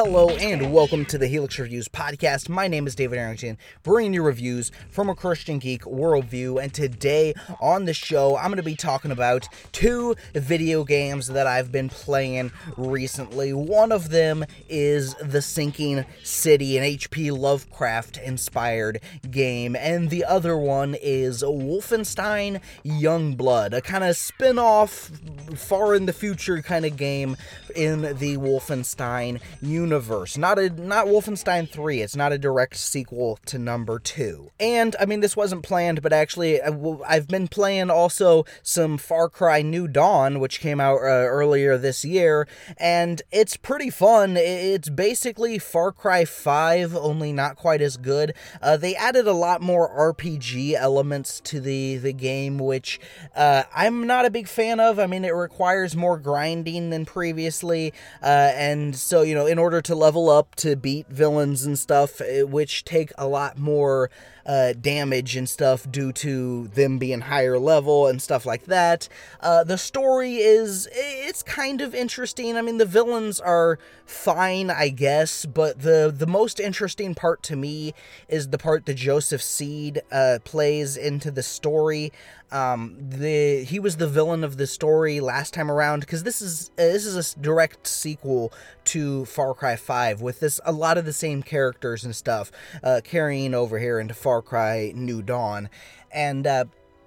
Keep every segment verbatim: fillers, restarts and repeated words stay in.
Hello and welcome to the Helix Reviews podcast. My name is David Arrington, bringing you reviews from a Christian geek worldview, and today on the show I'm going to be talking about two video games that I've been playing recently. One of them is The Sinking City, an H P Lovecraft inspired game, and the other one is Wolfenstein Youngblood, a kind of spin-off, far in the future kind of game in the Wolfenstein universe. Not a not Wolfenstein three. It's not a direct sequel to number two. And I mean, this wasn't planned, but actually I've been playing also some Far Cry New Dawn, which came out uh, earlier this year, and it's pretty fun. It's basically Far Cry five, only not quite as good. Uh, they added a lot more R P G elements to the the game, which uh, I'm not a big fan of. I mean, it requires more grinding than previously, uh, and so, you know, in order to level up to beat villains and stuff, which take a lot more uh, damage and stuff due to them being higher level and stuff like that. Uh, the story is, it's kind of interesting. I mean, the villains are fine, I guess, but the, the most interesting part to me is the part that Joseph Seed uh, plays into the story. Um, the he was the villain of the story last time around, because this is uh, this is a direct sequel to Far Cry five, with this a lot of the same characters and stuff uh, carrying over here into Far Cry New Dawn, and uh,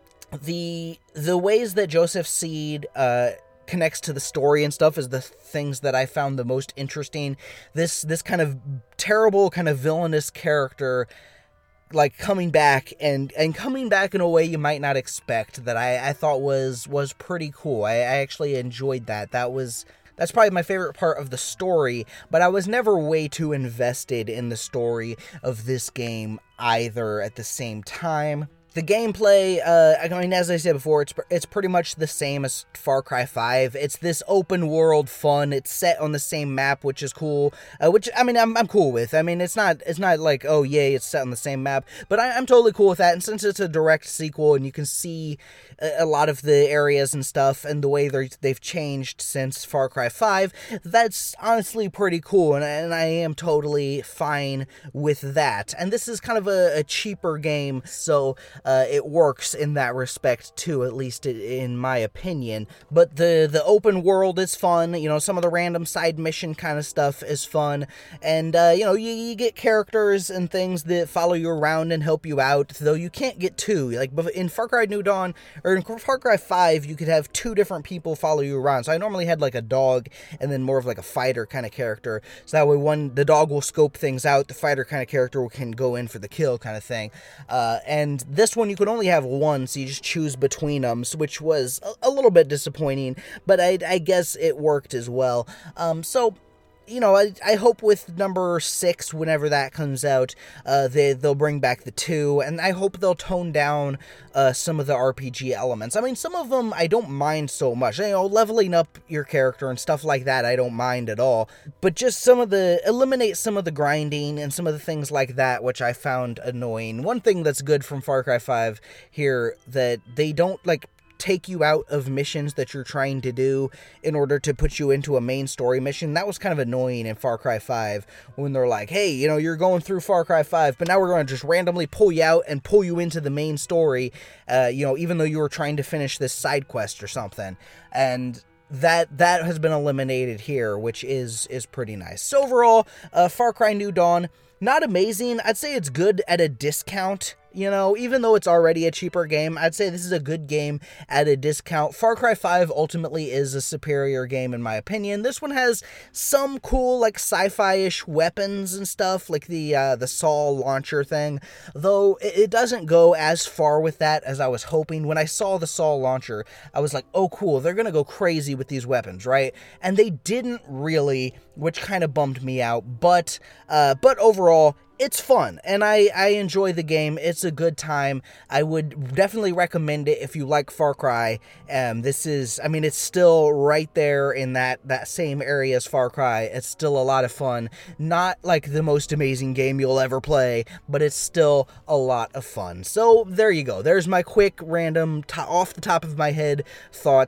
the the ways that Joseph Seed uh, connects to the story and stuff is the things that I found the most interesting. This this kind of terrible, kind of villainous character, like coming back and and coming back in a way you might not expect, that I, I thought was was pretty cool. I, I actually enjoyed that. That was that's probably my favorite part of the story, but I was never way too invested in the story of this game either at the same time. The gameplay, uh, I mean, as I said before, it's it's pretty much the same as Far Cry five. It's this open world fun. It's set on the same map, which is cool. Uh, which I mean, I'm I'm cool with. I mean, it's not it's not like, oh yay, it's set on the same map, but I, I'm totally cool with that. And since it's a direct sequel, and you can see a, a lot of the areas and stuff, and the way they they've changed since Far Cry five, that's honestly pretty cool, and and I am totally fine with that. And this is kind of a, a cheaper game, so Uh, it works in that respect too, at least in my opinion. But the the open world is fun. You know, some of the random side mission kind of stuff is fun, and uh, you know, you, you get characters and things that follow you around and help you out. Though you can't get two. Like in Far Cry New Dawn or in Far Cry five, you could have two different people follow you around. So I normally had like a dog and then more of like a fighter kind of character. So that way, one the dog will scope things out, the fighter kind of character can go in for the kill kind of thing. Uh, and this one you could only have one, so you just choose between them, which was a, a little bit disappointing, but I, I guess it worked as well. Um, so, you know, I, I hope with number six, whenever that comes out, uh, they, they'll bring back the two, and I hope they'll tone down uh, some of the R P G elements. I mean, some of them I don't mind so much. You know, leveling up your character and stuff like that, I don't mind at all. But just some of the, eliminate some of the grinding and some of the things like that, which I found annoying. One thing that's good from Far Cry five here, that they don't, like, take you out of missions that you're trying to do in order to put you into a main story mission. That was kind of annoying in Far Cry five, when they're like, hey, you know, you're going through Far Cry five, but now we're going to just randomly pull you out and pull you into the main story, uh, you know, even though you were trying to finish this side quest or something. And that that has been eliminated here, which is is pretty nice. So overall, uh, Far Cry New Dawn, not amazing. I'd say it's good at a discount. You know, even though it's already a cheaper game, I'd say this is a good game at a discount. Far Cry five ultimately is a superior game in my opinion. This one has some cool, like, sci-fi-ish weapons and stuff, like the uh, the Saw launcher thing, though it doesn't go as far with that as I was hoping. When I saw the Saw launcher, I was like, oh cool, they're gonna go crazy with these weapons, right? And they didn't really, which kind of bummed me out, but, uh, but overall, it's fun, and I, I enjoy the game. It's a good time. I would definitely recommend it if you like Far Cry. Um, this is, I mean, it's still right there in that, that same area as Far Cry. It's still a lot of fun. Not like the most amazing game you'll ever play, but it's still a lot of fun. So there you go. There's my quick, random, to- off the top of my head thoughts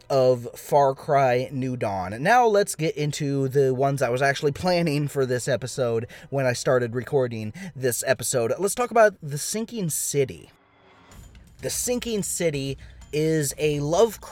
of Far Cry New Dawn. Now let's get into the ones I was actually planning for this episode when I started recording this episode. Let's talk about The Sinking City. The Sinking City is a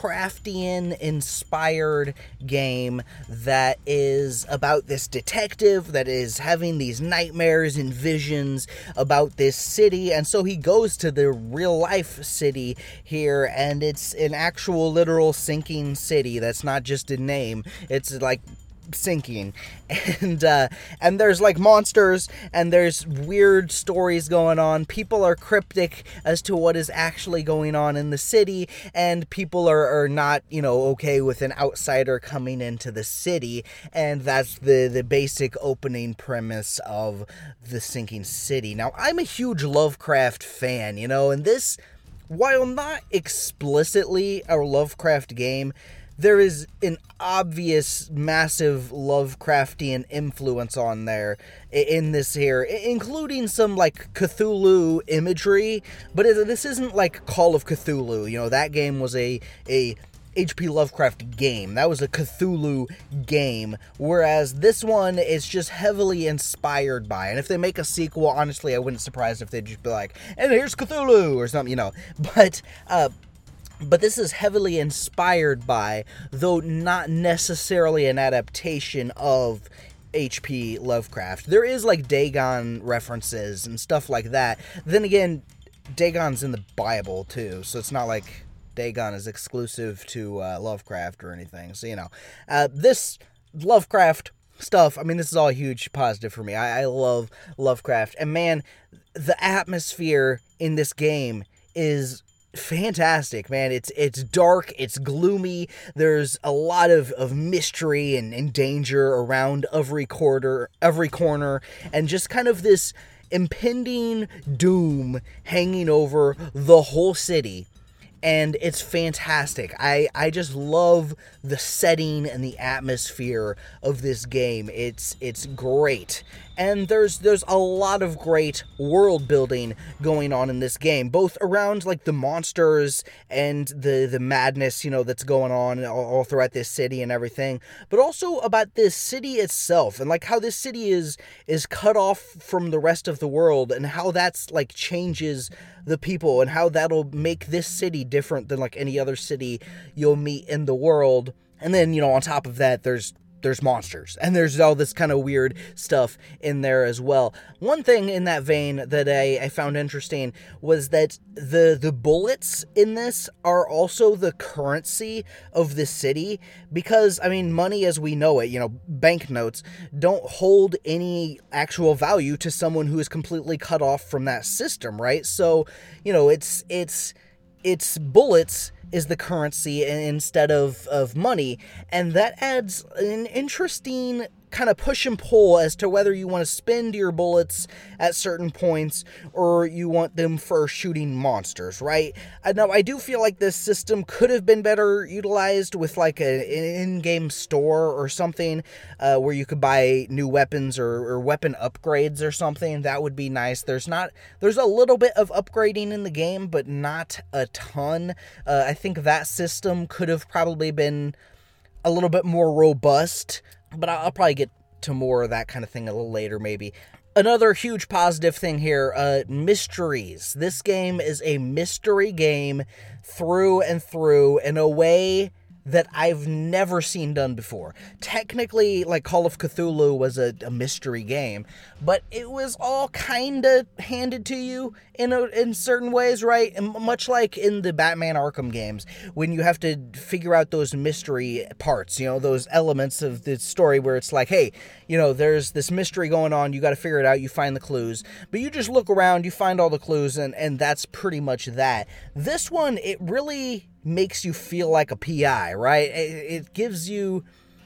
Lovecraftian-inspired game that is about this detective that is having these nightmares and visions about this city, and so he goes to the real-life city here, and it's an actual literal sinking city. That's not just a name. It's like sinking, and uh and there's like monsters, and there's weird stories going on. People are cryptic as to what is actually going on in the city, and people are, are not, you know, okay with an outsider coming into the city, and that's the the basic opening premise of The Sinking City. Now, I'm a huge Lovecraft fan, you know, and this, while not explicitly a Lovecraft game, there is an obvious, massive Lovecraftian influence on there in this here, including some, like, Cthulhu imagery, but this isn't like Call of Cthulhu. You know, that game was a, a H P Lovecraft game. That was a Cthulhu game, whereas this one is just heavily inspired by. And if they make a sequel, honestly, I wouldn't be surprised if they'd just be like, and here's Cthulhu, or something, you know. But, uh... But this is heavily inspired by, though not necessarily an adaptation of H P Lovecraft. There is, like, Dagon references and stuff like that. Then again, Dagon's in the Bible, too, so it's not like Dagon is exclusive to uh, Lovecraft or anything. So, you know, uh, this Lovecraft stuff, I mean, this is all a huge positive for me. I, I love Lovecraft. And, man, the atmosphere in this game is fantastic, man. It's it's dark, it's gloomy, there's a lot of, of mystery and, and danger around every corner, every corner, and just kind of this impending doom hanging over the whole city. And it's fantastic. I, I just love the setting and the atmosphere of this game. It's it's great. And there's there's a lot of great world building going on in this game, both around like the monsters and the the madness, you know, that's going on all, all throughout this city and everything, but also about this city itself and like how this city is is cut off from the rest of the world, and how that's like changes the people, and how that'll make this city different than like any other city you'll meet in the world. And then, you know, on top of that, there's there's monsters, and there's all this kind of weird stuff in there as well. One thing in that vein that I, I found interesting was that the the bullets in this are also the currency of the city, because, I mean, money as we know it, you know, banknotes, don't hold any actual value to someone who is completely cut off from that system, right? So, you know, it's, it's, it's bullets is the currency instead of, of money, and that adds an interesting kind of push and pull as to whether you want to spend your bullets at certain points or you want them for shooting monsters, right? Now, I do feel like this system could have been better utilized with like a, an in-game store or something uh, where you could buy new weapons or, or weapon upgrades or something. That would be nice. There's not, there's a little bit of upgrading in the game, but not a ton. Uh, I think that system could have probably been a little bit more robust, but I'll probably get to more of that kind of thing a little later, maybe. Another huge positive thing here, uh, mysteries. This game is a mystery game through and through in a way that I've never seen done before. Technically, like, Call of Cthulhu was a, a mystery game, but it was all kind of handed to you in a, in certain ways, right? And much like in the Batman Arkham games, when you have to figure out those mystery parts, you know, those elements of the story where it's like, hey, you know, there's this mystery going on, you got to figure it out, you find the clues, but you just look around, you find all the clues, and, and that's pretty much that. This one, it really makes you feel like a P I, right? It, it gives you,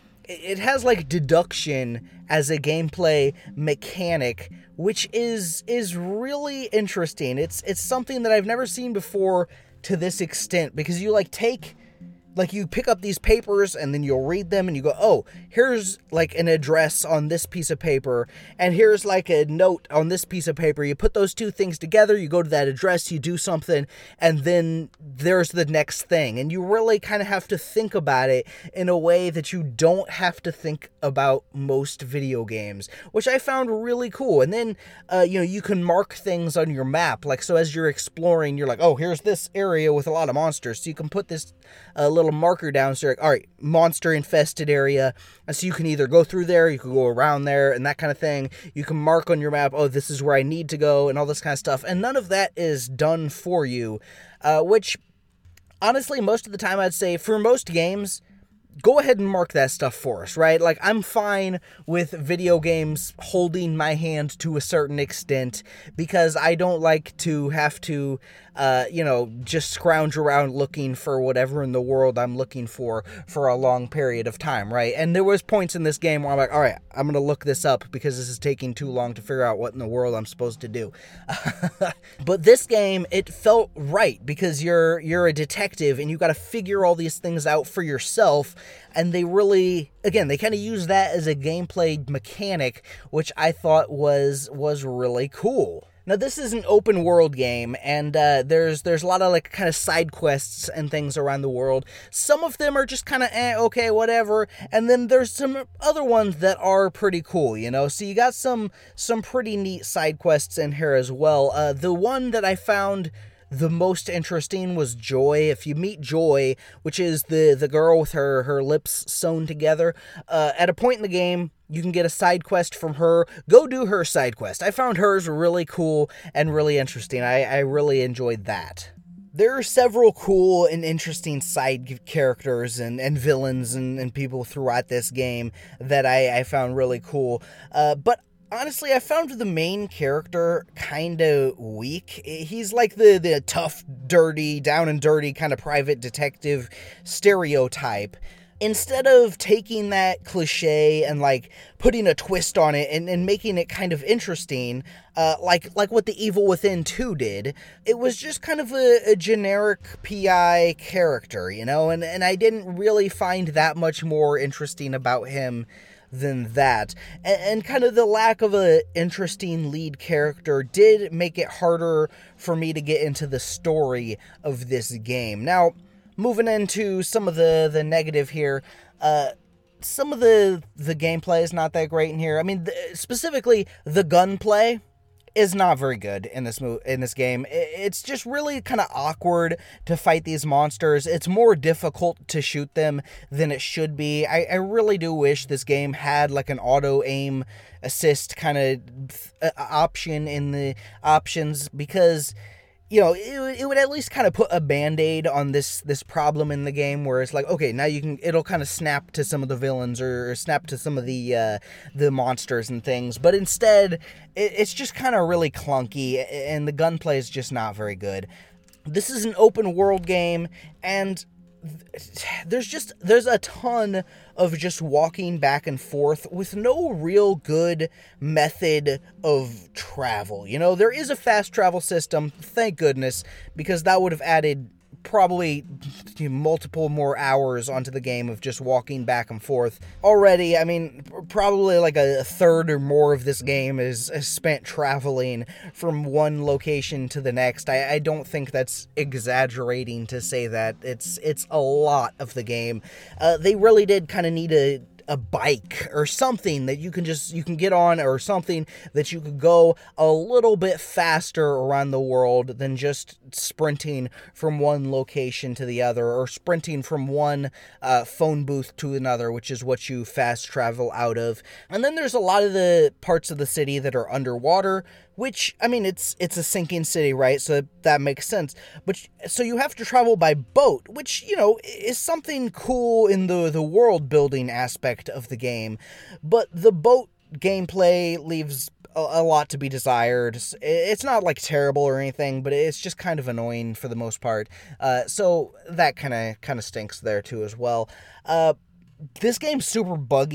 it has like deduction as a gameplay mechanic, which is is really interesting. It's it's something that I've never seen before to this extent, because you like take Like, you pick up these papers, and then you'll read them, and you go, oh, here's, like, an address on this piece of paper, and here's, like, a note on this piece of paper. You put those two things together, you go to that address, you do something, and then there's the next thing. And you really kind of have to think about it in a way that you don't have to think about most video games, which I found really cool. And then, uh, you know, you can mark things on your map. Like, so as you're exploring, you're like, oh, here's this area with a lot of monsters. So you can put this uh, little marker down, so you're like, all right, monster infested area, and so you can either go through there, you can go around there, and that kind of thing. You can mark on your map, oh, this is where I need to go, and all this kind of stuff, and none of that is done for you, uh, which, honestly, most of the time, I'd say, for most games, go ahead and mark that stuff for us, right? Like, I'm fine with video games holding my hand to a certain extent, because I don't like to have to, uh, you know, just scrounge around looking for whatever in the world I'm looking for for a long period of time, right? And there was points in this game where I'm like, all right, I'm going to look this up because this is taking too long to figure out what in the world I'm supposed to do. But this game, it felt right, because you're you're a detective and you got to figure all these things out for yourself. And they really, again, they kind of use that as a gameplay mechanic, which I thought was was really cool. Now, this is an open world game, and uh, there's there's a lot of, like, kind of side quests and things around the world. Some of them are just kind of, eh, okay, whatever, and then there's some other ones that are pretty cool, you know? So you got some, some pretty neat side quests in here as well. Uh, the one that I found the most interesting was Joy. If you meet Joy, which is the, the girl with her, her lips sewn together, uh, at a point in the game, you can get a side quest from her. Go do her side quest. I found hers really cool and really interesting. I, I really enjoyed that. There are several cool and interesting side characters and, and villains and, and people throughout this game that I, I found really cool. Uh, but honestly, I found the main character kind of weak. He's like the, the tough, dirty, down and dirty kind of private detective stereotype. Instead of taking that cliche and, like, putting a twist on it and, and making it kind of interesting, uh, like like what The Evil Within two did, it was just kind of a, a generic P I character, you know? And, and I didn't really find that much more interesting about him than that. And, and kind of the lack of a interesting lead character did make it harder for me to get into the story of this game. Now, moving into some of the, the negative here, uh, some of the, the gameplay is not that great in here. I mean, the, specifically, the gunplay is not very good in this mo- in this game. It's just really kind of awkward to fight these monsters. It's more difficult to shoot them than it should be. I, I really do wish this game had, like, an auto-aim assist kind of option in the options, because, you know, it, it would at least kind of put a band-aid on this this problem in the game, where it's like, okay, now you can, it'll kind of snap to some of the villains or, or snap to some of the uh, the monsters and things. But instead, it, it's just kind of really clunky, and the gunplay is just not very good. This is an open world game, and there's just, there's a ton of just walking back and forth with no real good method of travel. You know, there is a fast travel system, thank goodness, because that would have added probably multiple more hours onto the game of just walking back and forth. Already, I mean, probably like a third or more of this game is, is spent traveling from one location to the next. I, I don't think that's exaggerating to say that. It's it's a lot of the game. Uh, they really did kind of need a a bike or something that you can just, you can get on, or something that you could go a little bit faster around the world than just sprinting from one location to the other, or sprinting from one uh, phone booth to another, which is what you fast travel out of. And then there's a lot of the parts of the city that are underwater, which, I mean, it's it's a sinking city, right? So that makes sense. But so you have to travel by boat, which, you know, is something cool in the, the world building aspect of the game. But the boat gameplay leaves a, a lot to be desired. It's not, like, terrible or anything, but it's just kind of annoying for the most part. Uh, so that kind of kind of stinks there too as well. Uh, this game's super buggy.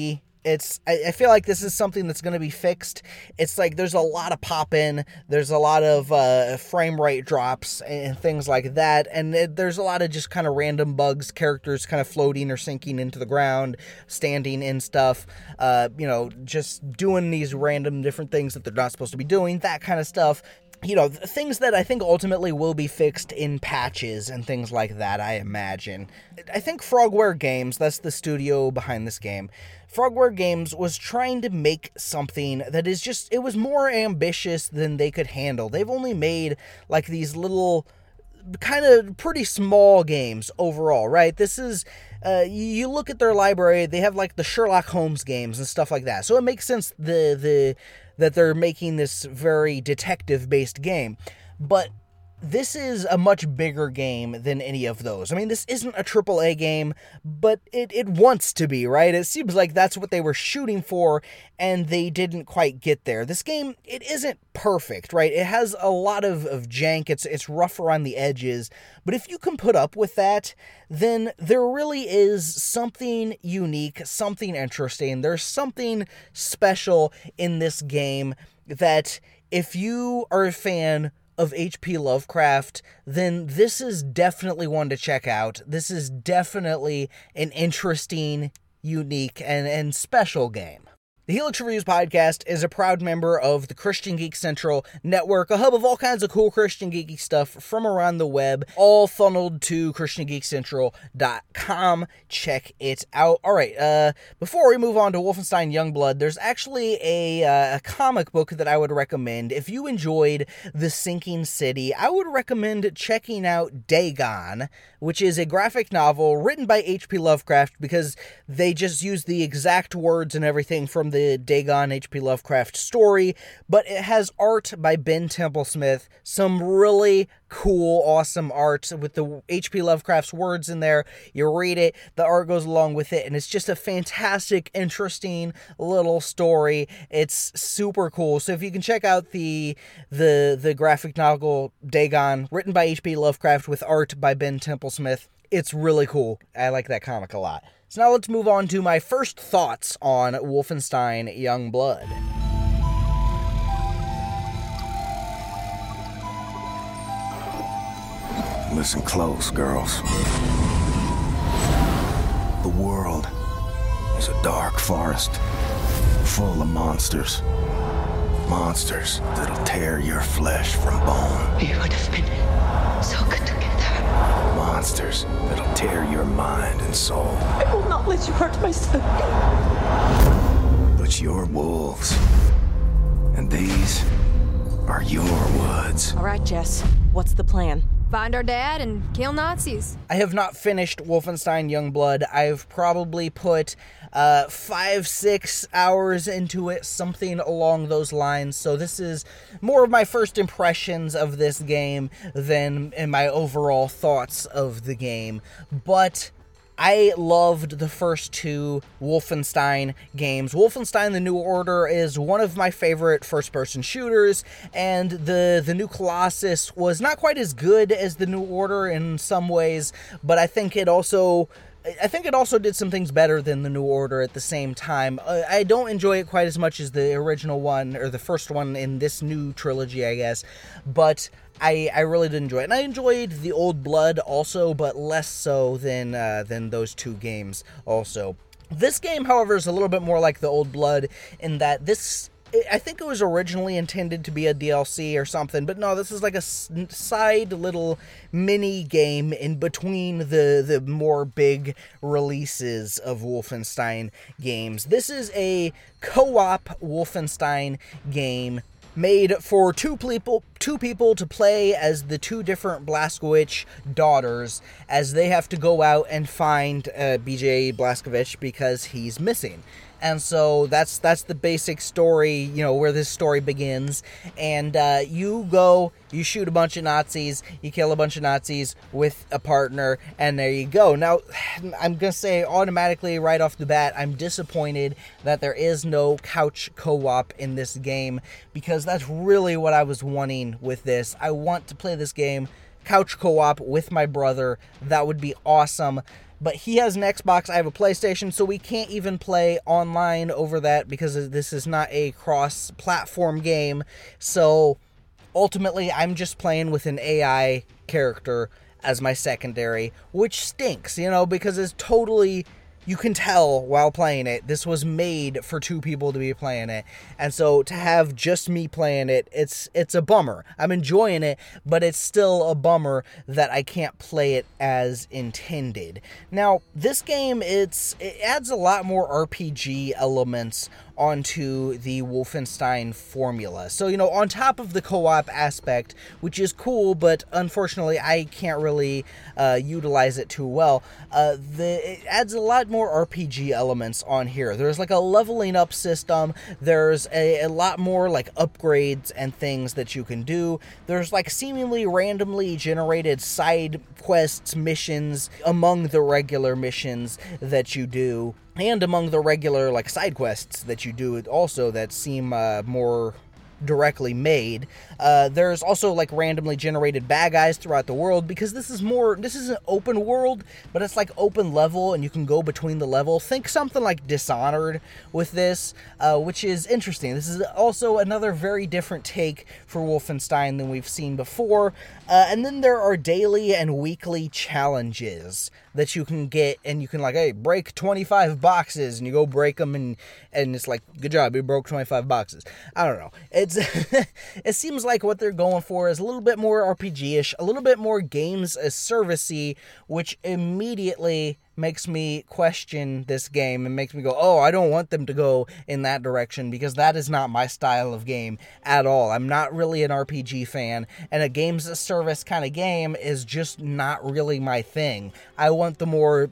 It's, I, I feel like this is something that's going to be fixed. It's like there's a lot of pop-in, there's a lot of uh, frame rate drops and things like that, and it, there's a lot of just kind of random bugs, characters kind of floating or sinking into the ground, standing in stuff, uh, you know, just doing these random different things that they're not supposed to be doing, that kind of stuff. You know, things that I think ultimately will be fixed in patches and things like that, I imagine. I think Frogware Games, that's the studio behind this game, Frogware Games was trying to make something that is just, it was more ambitious than they could handle. They've only made, like, these little, kind of pretty small games overall, right? This is, uh, you look at their library, they have, like, the Sherlock Holmes games and stuff like that. So it makes sense the the... that they're making this very detective-based game. But this is a much bigger game than any of those. I mean, this isn't a triple A game, but it, it wants to be, right? It seems like that's what they were shooting for, and they didn't quite get there. This game, it isn't perfect, right? It has a lot of, of jank, it's, it's rough around the edges, but if you can put up with that, then there really is something unique, something interesting. There's something special in this game that if you are a fan of H P Lovecraft, then this is definitely one to check out. This is definitely an interesting, unique, and, and special game. The Helix Reviews podcast is a proud member of the Christian Geek Central network, a hub of all kinds of cool Christian geeky stuff from around the web, all funneled to Christian Geek Central dot com. Check it out. All right, uh, before we move on to Wolfenstein Youngblood, there's actually a, uh, a comic book that I would recommend. If you enjoyed The Sinking City, I would recommend checking out Dagon, which is a graphic novel written by H P Lovecraft, because they just use the exact words and everything from the the Dagon H P Lovecraft story, but it has art by Ben Templesmith, some really cool, awesome art with the H P Lovecraft's words in there. You read it, the art goes along with it, and it's just a fantastic, interesting little story. It's super cool. So if you can check out the the the graphic novel Dagon, written by H P Lovecraft with art by Ben Templesmith, it's really cool. I like that comic a lot. So now let's move on to my first thoughts on Wolfenstein Youngblood. Listen close, girls. The world is a dark forest full of monsters. Monsters that'll tear your flesh from bone. We would have been so good together. Monsters that'll tear your mind and soul. I will not let you hurt my son. But you're wolves. And these are your woods. All right, Jess. What's the plan? Find our dad and kill Nazis. I have not finished Wolfenstein Youngblood. I've probably put uh, five, six hours into it, something along those lines. So this is more of my first impressions of this game than in my overall thoughts of the game. But I loved the first two Wolfenstein games. Wolfenstein The New Order is one of my favorite first-person shooters, and the, the New Colossus was not quite as good as The New Order in some ways, but I think it also... I think it also did some things better than The New Order at the same time. Uh, I don't enjoy it quite as much as the original one, or the first one in this new trilogy, I guess, but I, I really did enjoy it. And I enjoyed The Old Blood also, but less so than, uh, than those two games also. This game, however, is a little bit more like The Old Blood in that this... I think it was originally intended to be a D L C or something, but no, this is like a side little mini game in between the, the more big releases of Wolfenstein games. This is a co-op Wolfenstein game made for two people two people to play as the two different Blazkowicz daughters as they have to go out and find uh, B J Blazkowicz because he's missing. And so that's that's the basic story, you know, where this story begins. And uh, you go, you shoot a bunch of Nazis, you kill a bunch of Nazis with a partner, and there you go. Now, I'm going to say automatically right off the bat, I'm disappointed that there is no couch co-op in this game, because that's really what I was wanting with this. I want to play this game couch co-op with my brother, that would be awesome. But he has an Xbox, I have a PlayStation, so we can't even play online over that because this is not a cross-platform game. So ultimately, I'm just playing with an A I character as my secondary, which stinks, you know, because it's totally... You can tell while playing it, this was made for two people to be playing it. And so to have just me playing it, it's it's a bummer. I'm enjoying it, but it's still a bummer that I can't play it as intended. Now, this game, it's it adds a lot more R P G elements onto the Wolfenstein formula. So, you know, on top of the co-op aspect, which is cool, but unfortunately I can't really uh, utilize it too well, uh, the, it adds a lot more R P G elements on here. There's like a leveling up system, there's a, a lot more like upgrades and things that you can do. There's like seemingly randomly generated side quests, missions among the regular missions that you do, and among the regular, like, side quests that you do also that seem uh, more directly made. Uh, there's also, like, randomly generated bad guys throughout the world, because this is more, this is an open world, but it's, like, open level, and you can go between the level. Think something like Dishonored with this, uh, which is interesting. This is also another very different take for Wolfenstein than we've seen before. Uh, and then there are daily and weekly challenges that you can get, and you can, like, hey, break twenty-five boxes, and you go break them, and, and it's like, good job, you broke twenty-five boxes. I don't know. It's, it seems like what they're going for is a little bit more R P G-ish, a little bit more games as service-y, which immediately makes me question this game and makes me go, oh, I don't want them to go in that direction, because that is not my style of game at all. I'm not really an R P G fan, and a games as service kind of game is just not really my thing. I want the more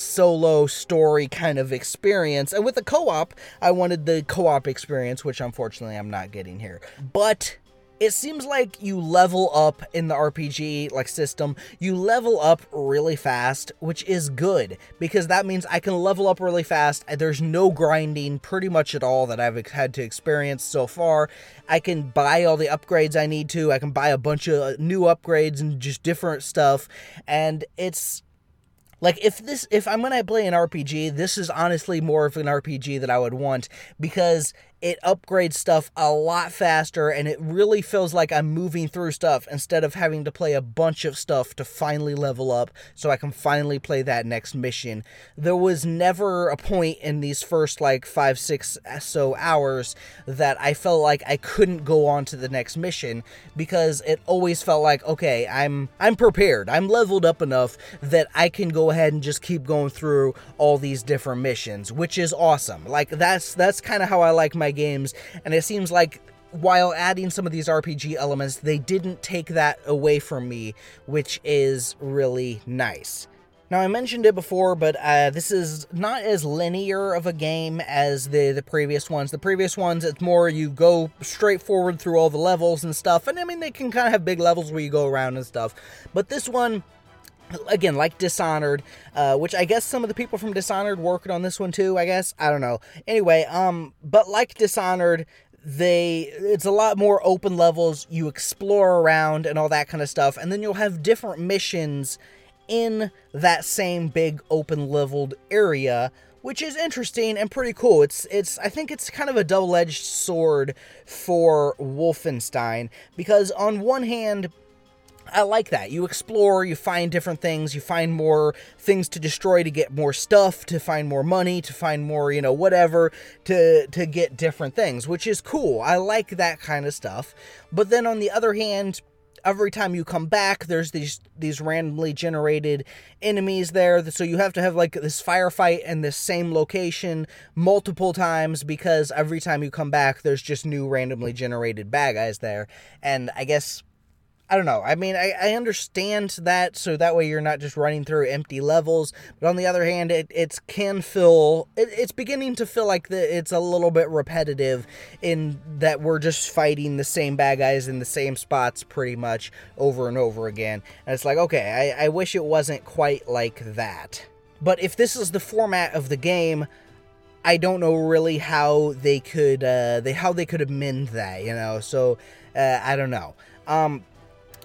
solo story kind of experience, and with the co-op, I wanted the co-op experience, which unfortunately I'm not getting here. But it seems like you level up in the R P G like system, you level up really fast, which is good, because that means I can level up really fast. There's no grinding pretty much at all that I've had to experience so far. I can buy all the upgrades I need to, I can buy a bunch of new upgrades and just different stuff, and it's like, if this, if I'm gonna play an R P G, this is honestly more of an R P G that I would want, because it upgrades stuff a lot faster, and it really feels like I'm moving through stuff instead of having to play a bunch of stuff to finally level up so I can finally play that next mission. There was never a point in these first, like, five, six so hours that I felt like I couldn't go on to the next mission, because it always felt like, okay, I'm I'm prepared. I'm leveled up enough that I can go ahead and just keep going through all these different missions, which is awesome. Like, that's that's kind of how I like my games, and it seems like while adding some of these R P G elements, they didn't take that away from me, which is really nice. Now, I mentioned it before, but uh, this is not as linear of a game as the, the previous ones. The previous ones, it's more you go straight forward through all the levels and stuff, and I mean, they can kind of have big levels where you go around and stuff, but this one, again, like Dishonored, uh, which I guess some of the people from Dishonored worked on this one too, I guess. I don't know. Anyway, um, but like Dishonored, they, it's a lot more open levels. You explore around and all that kind of stuff, and then you'll have different missions in that same big open leveled area, which is interesting and pretty cool. It's, it's, I think it's kind of a double-edged sword for Wolfenstein, because on one hand, I like that. You explore, you find different things, you find more things to destroy to get more stuff, to find more money, to find more, you know, whatever, to, to get different things, which is cool. I like that kind of stuff. But then on the other hand, every time you come back, there's these these randomly generated enemies there, so you have to have like this firefight in this same location multiple times, because every time you come back, there's just new randomly generated bad guys there. And I guess, I don't know, I mean, I, I understand that, so that way you're not just running through empty levels, but on the other hand, it it's can feel, it, it's beginning to feel like the, it's a little bit repetitive in that we're just fighting the same bad guys in the same spots pretty much over and over again, and it's like, okay, I, I wish it wasn't quite like that. But if this is the format of the game, I don't know really how they could, uh, they how they could amend that, you know, so, uh, I don't know. Um...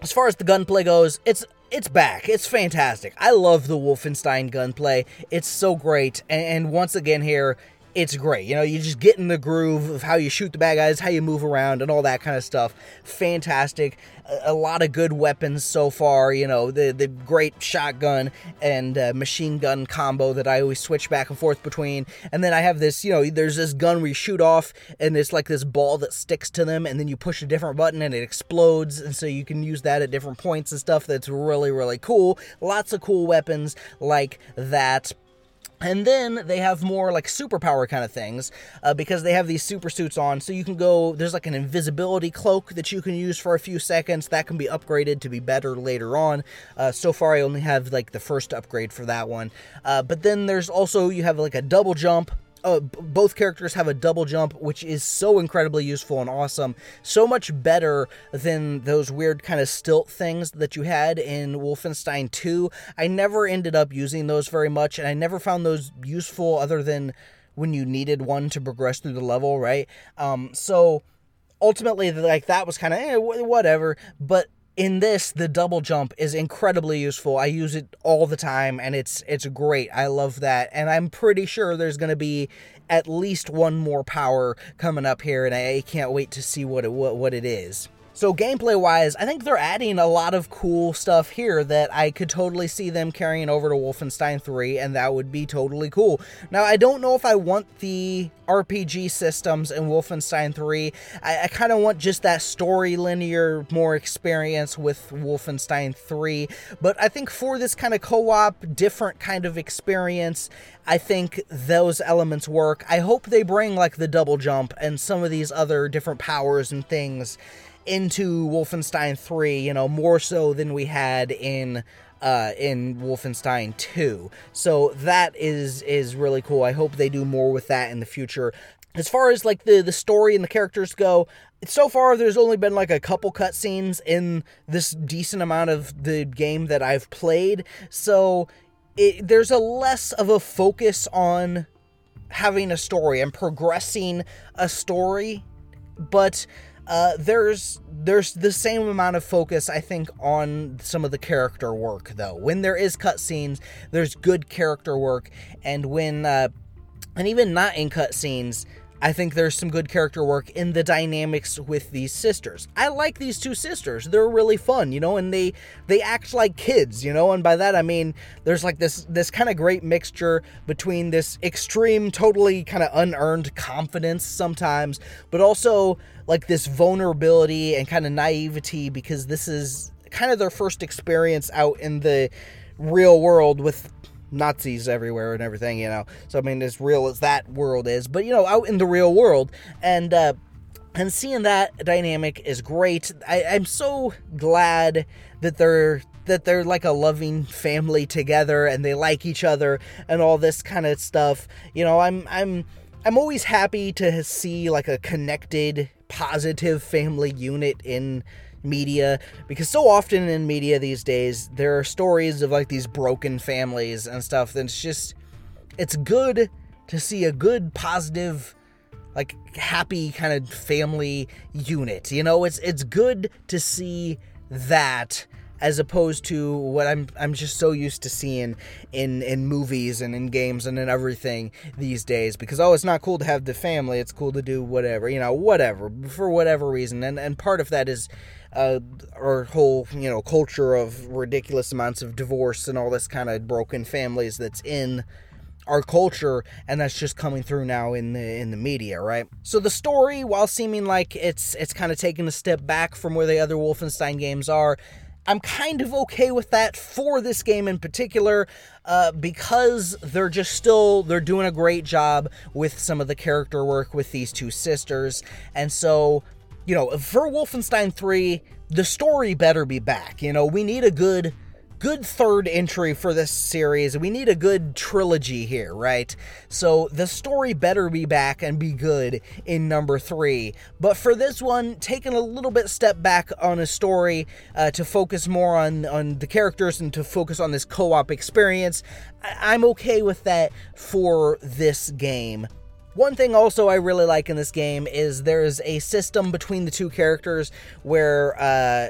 as far as the gunplay goes, it's it's back. It's fantastic. I love the Wolfenstein gunplay. It's so great. And, and once again here, it's great. You know, you just get in the groove of how you shoot the bad guys, how you move around, and all that kind of stuff. Fantastic. A, a lot of good weapons so far. You know, the the great shotgun and uh, machine gun combo that I always switch back and forth between. And then I have this, you know, there's this gun where you shoot off, and it's like this ball that sticks to them, and then you push a different button, and it explodes. And so you can use that at different points and stuff. That's really, really cool. Lots of cool weapons like that. And then they have more like superpower kind of things, uh, because they have these super suits on, so you can go, there's like an invisibility cloak that you can use for a few seconds. That can be upgraded to be better later on. Uh, so far I only have like the first upgrade for that one. Uh, but then there's also, you have like a double jump. Uh, b- both characters have a double jump, which is so incredibly useful and awesome. So much better than those weird kind of stilt things that you had in Wolfenstein two. I never ended up using those very much, and I never found those useful other than when you needed one to progress through the level, right? Um, so ultimately, like, that was kind of eh, whatever, but in this, the double jump is incredibly useful. I use it all the time, and it's it's great. I love that, and I'm pretty sure there's going to be at least one more power coming up here, and I can't wait to see what it what, what it is. So gameplay-wise, I think they're adding a lot of cool stuff here that I could totally see them carrying over to Wolfenstein three, and that would be totally cool. Now, I don't know if I want the R P G systems in Wolfenstein three. I, I kind of want just that story linear, more experience with Wolfenstein three, but I think for this kind of co-op, different kind of experience, I think those elements work. I hope they bring, like, the double jump and some of these other different powers and things into Wolfenstein three, you know, more so than we had in uh, in Wolfenstein two. So that is is really cool. I hope they do more with that in the future. As far as, like, the, the story and the characters go, so far there's only been, like, a couple cutscenes in this decent amount of the game that I've played, so it, there's a less of a focus on having a story and progressing a story, but Uh, there's there's the same amount of focus, I think, on some of the character work, though. When there is cutscenes, there's good character work, and when, uh, and even not in cutscenes, I think there's some good character work in the dynamics with these sisters. I like these two sisters. They're really fun, you know, and they they act like kids, you know, and by that I mean there's like this this kind of great mixture between this extreme, totally kind of unearned confidence sometimes, but also like this vulnerability and kind of naivety, because this is kind of their first experience out in the real world with Nazis everywhere and everything, you know. So, I mean, as real as that world is, but, you know, out in the real world, and, uh, and seeing that dynamic is great. I, I'm so glad that they're, that they're like a loving family together, and they like each other, and all this kind of stuff. You know, I'm, I'm, I'm always happy to see, like, a connected, positive family unit in media, because so often in media these days there are stories of like these broken families and stuff, and it's just, it's good to see a good, positive, like, happy kind of family unit, you know. It's it's good to see that, as opposed to what I'm I'm just so used to seeing in, in movies and in games and in everything these days. Because, oh, it's not cool to have the family, it's cool to do whatever, you know, whatever, for whatever reason. And, and part of that is uh, our whole, you know, culture of ridiculous amounts of divorce and all this kind of broken families that's in our culture, and that's just coming through now in the in the media, right? So the story, while seeming like it's it's kind of taking a step back from where the other Wolfenstein games are, I'm kind of okay with that for this game in particular, uh, because they're just still, they're doing a great job with some of the character work with these two sisters. And so, you know, for Wolfenstein three, the story better be back. You know, we need a good, good third entry for this series. We need a good trilogy here, right? So the story better be back and be good in number three. But for this one, taking a little bit step back on a story uh, to focus more on, on the characters and to focus on this co-op experience, I- I'm okay with that for this game. One thing also I really like in this game is there's a system between the two characters where uh,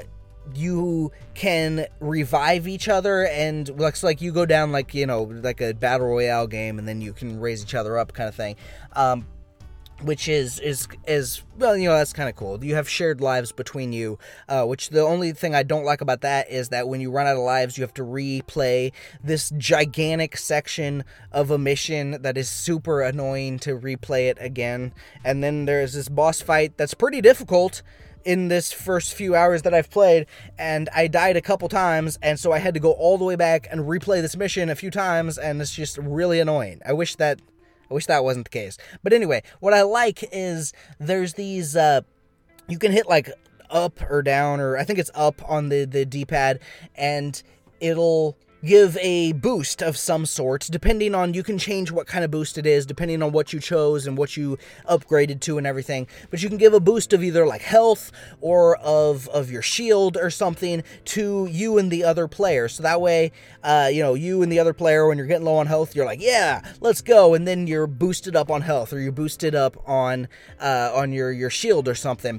you can revive each other, and looks like you go down like, you know, like a battle royale game, and then you can raise each other up kind of thing. Um, which is, is, is, well, you know, that's kind of cool. You have shared lives between you, uh, which the only thing I don't like about that is that when you run out of lives, you have to replay this gigantic section of a mission that is super annoying to replay it again. And then there's this boss fight that's pretty difficult in this first few hours that I've played, and I died a couple times, and so I had to go all the way back and replay this mission a few times, and it's just really annoying. I wish that I wish that wasn't the case. But anyway, what I like is there's these, uh, you can hit like up or down, or I think it's up on the, the D-pad, and it'll give a boost of some sort, depending on, you can change what kind of boost it is, depending on what you chose and what you upgraded to and everything, but you can give a boost of either like health or of, of your shield or something to you and the other player, so that way, uh, you know, you and the other player, when you're getting low on health, you're like, yeah, let's go, and then you're boosted up on health, or you're boosted up on, uh, on your, your shield or something.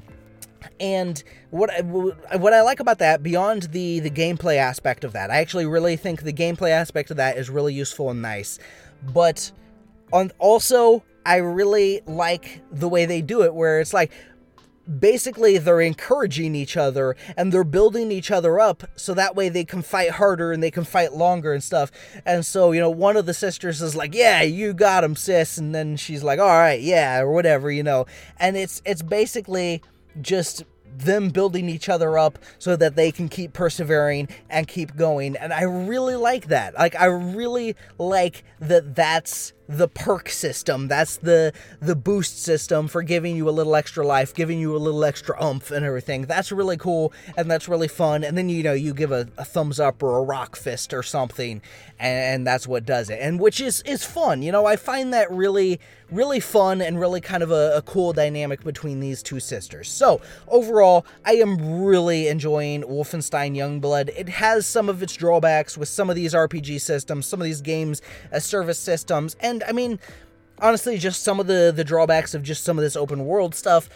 And what I, what I like about that, beyond the, the gameplay aspect of that, I actually really think the gameplay aspect of that is really useful and nice. But on also, I really like the way they do it, where it's like, basically they're encouraging each other, and they're building each other up, so that way they can fight harder, and they can fight longer and stuff. And so, you know, one of the sisters is like, yeah, you got him, sis, and then she's like, all right, yeah, or whatever, you know. And it's it's basically just them building each other up so that they can keep persevering and keep going. And I really like that. Like, I really like that that's the perk system. That's the the boost system for giving you a little extra life, giving you a little extra oomph and everything. That's really cool, and that's really fun. And then, you know, you give a, a thumbs up or a rock fist or something, and, and that's what does it. And which is, is fun. You know, I find that really, really fun and really kind of a, a cool dynamic between these two sisters. So, overall, I am really enjoying Wolfenstein Youngblood. It has some of its drawbacks with some of these R P G systems, some of these games as service systems, and I mean, honestly, just some of the, the drawbacks of just some of this open world stuff.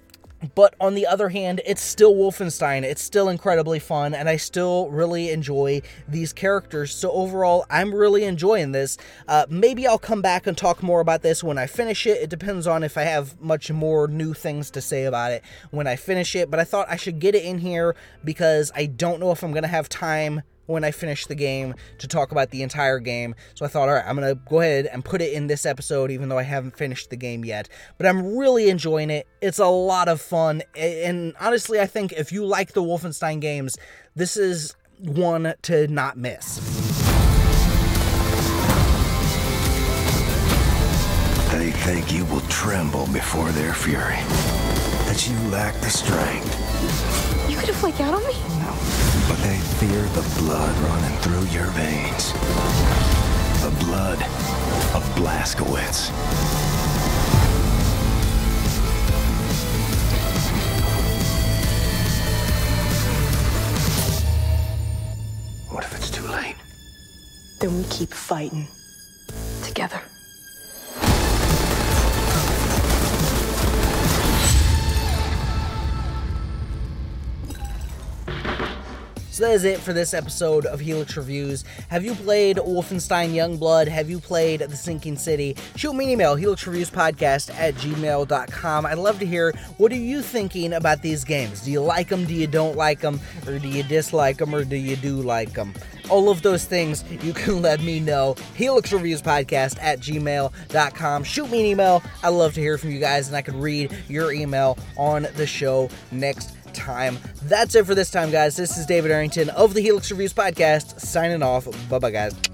But on the other hand, it's still Wolfenstein. It's still incredibly fun, and I still really enjoy these characters. So overall, I'm really enjoying this. Uh, maybe I'll come back and talk more about this when I finish it. It depends on if I have much more new things to say about it when I finish it. But I thought I should get it in here because I don't know if I'm going to have time when I finish the game to talk about the entire game. So I thought, all right, I'm going to go ahead and put it in this episode, even though I haven't finished the game yet. But I'm really enjoying it. It's a lot of fun. And honestly, I think if you like the Wolfenstein games, this is one to not miss. They think you will tremble before their fury, that you lack the strength. You could have flaked out on me? No. But they fear the blood running through your veins. The blood of Blazkowicz. What if it's too late? Then we keep fighting. Together. So that is it for this episode of Helix Reviews. Have you played Wolfenstein Youngblood? Have you played The Sinking City? Shoot me an email, helixreviewspodcast at gmail dot com. I'd love to hear, what are you thinking about these games? Do you like them? Do you don't like them? Or do you dislike them? Or do you do like them? All of those things, you can let me know. helixreviewspodcast at gmail dot com. Shoot me an email. I'd love to hear from you guys, and I could read your email on the show next time. That's it for this time, guys. This is David Arrington of the Helix Reviews Podcast, signing off. Bye-bye, guys.